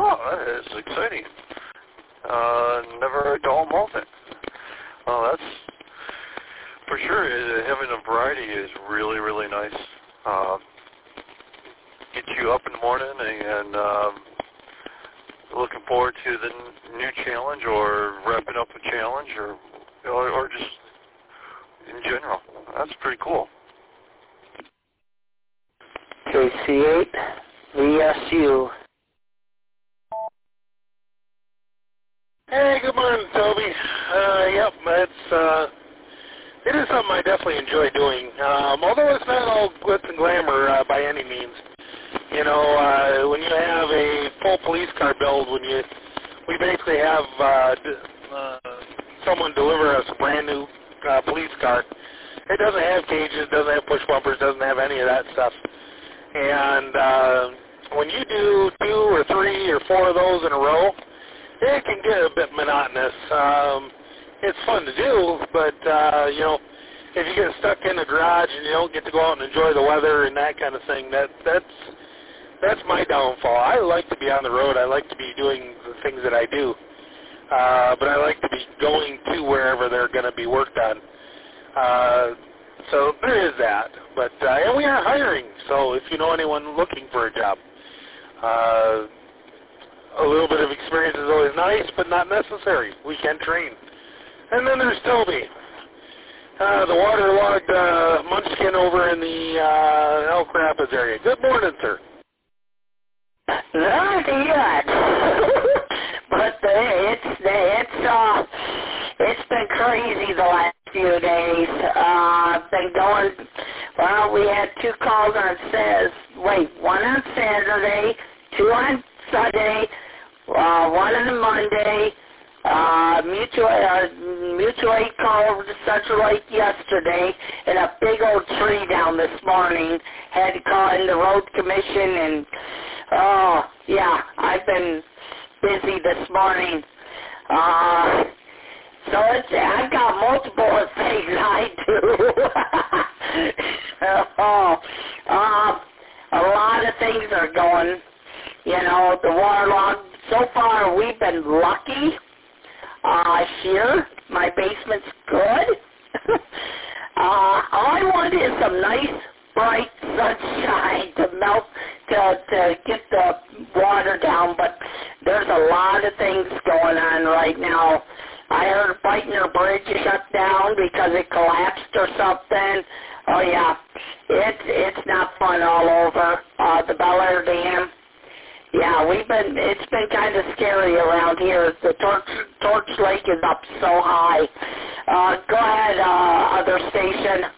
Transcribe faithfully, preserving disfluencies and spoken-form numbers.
oh, that is exciting. Uh, never a dull moment. Well, that's, for sure, uh, having a variety is really, really nice. Uh, get you up in the morning and um, looking forward to the n- new challenge or wrapping up a challenge or, or, or just in general. That's pretty cool. K C eight V S U. Hey, good morning, Toby. Uh, yep, it's, uh, it is something I definitely enjoy doing, um, although it's not all glitz and glamour uh, by any means. You know, uh, when you have a full police car build, when you, we basically have uh, d- uh, someone deliver us a brand new uh, police car. It doesn't have cages, doesn't have push bumpers, doesn't have any of that stuff. And uh, when you do two or three or four of those in a row, it can get a bit monotonous. Um, it's fun to do, but, uh, you know, if you get stuck in the garage and you don't get to go out and enjoy the weather and that kind of thing, that that's that's my downfall. I like to be on the road. I like to be doing the things that I do. Uh, but I like to be going to wherever they're going to be worked on. Uh, so there is that. But uh, and we are hiring, so if you know anyone looking for a job, uh, a little bit of experience is always nice, but not necessary. We can train. And then there's Toby, uh, the waterlogged uh, munchkin over in the uh, Elk Rapids area. Good morning, sir. Not yet. But uh, it's it's uh it's been crazy the last few days. Uh, been going. Well, we had two calls on says wait one on Saturday, two on Sunday, uh, one on Monday. Uh, mutual uh, mutual aid call over to Central Lake yesterday, and a big old tree down this morning. Had to call in the road commission, and oh yeah, I've been busy this morning. Uh, so it's I've got multiple things I do. oh, uh, a lot of things are going. You know, the waterlog. So far, we've been lucky. Uh, here, my basement's good. uh, all I want is some nice, bright sunshine to melt, to, to get the water down, but there's a lot of things going on right now. I heard Beitner Bridge shut down because it collapsed or something. Oh, yeah, it's, it's not fun all over. Uh, the Bel Air Dam. Yeah, we've been, it's been kind of scary around here. The Torch, Torch Lake is up so high. Uh, go ahead, uh, other station.